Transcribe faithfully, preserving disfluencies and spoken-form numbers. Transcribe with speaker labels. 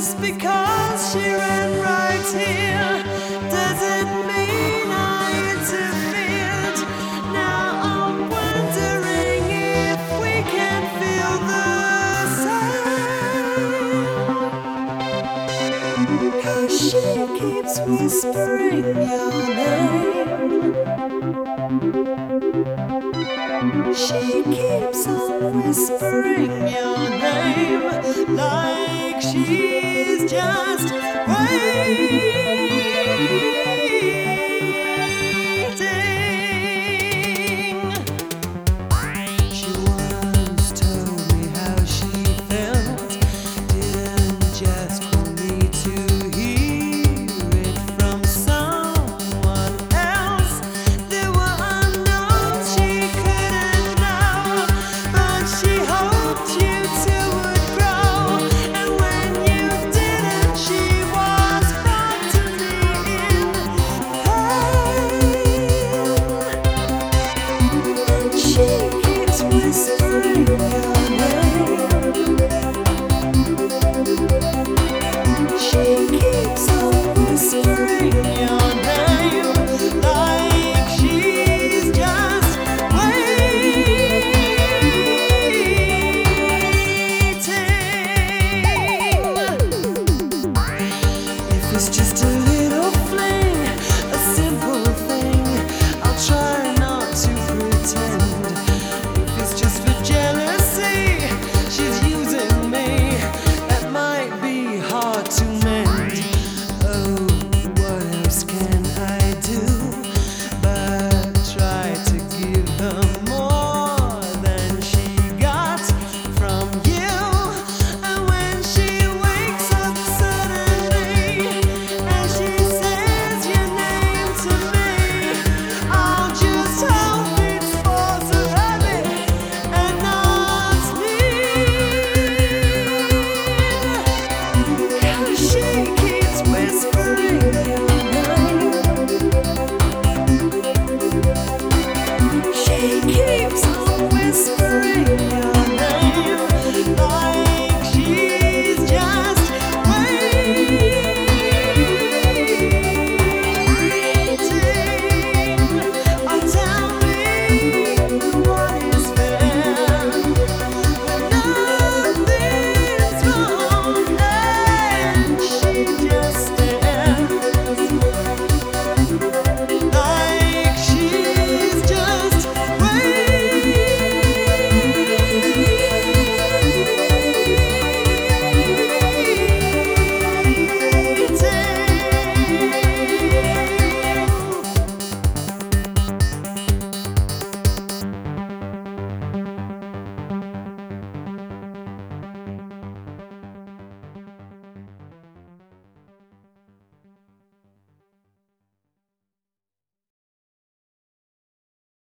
Speaker 1: Just because she ran right here doesn't mean I interfered. Now I'm wondering if we can feel the same. 'Cause she keeps whispering your name. She keeps on whispering your name like she's just waiting. She once told me how she felt, didn't just want me to hear it from someone else. There were unknowns she couldn't know, but she hoped you two would grow. And when you didn't, she was frightening in pain. And she keeps whispering